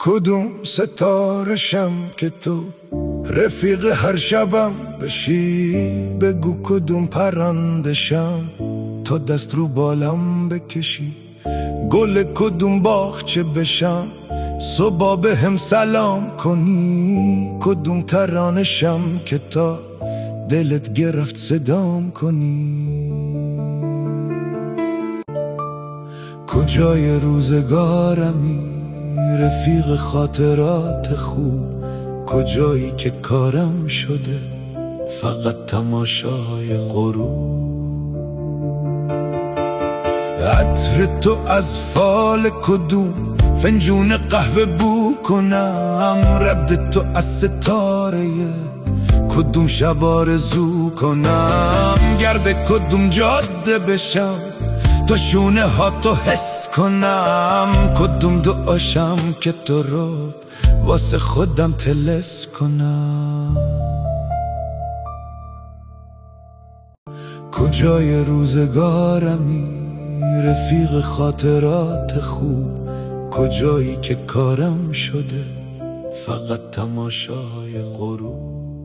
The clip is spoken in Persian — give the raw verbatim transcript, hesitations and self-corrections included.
کدوم ستارشم که تو رفیق هر شبم بشی؟ بگو کدوم پرندشم تا دست رو بالم بکشی؟ گل کدوم باغچه بشم صبح به هم سلام کنی؟ کدوم ترانشم که تا دلت گرفت صدام کنی؟ کجای روزگارمی رفیق خاطرات خوب؟ کجایی که کارم شده فقط تماشای غروب؟ عطر تو از فال کدوم فنجون قهوه بو کنم؟ رد تو از ستاره کدوم شب آرزو کنم؟ گرد کدوم جاده بشم تا شونه ها تو حس کنم؟ کدوم دعاشم که تو رو واسه خودم تلس کنم؟ کجای روزگارمی رفیق خاطرات خوب؟ کجایی که کارم شده فقط تماشای غروب؟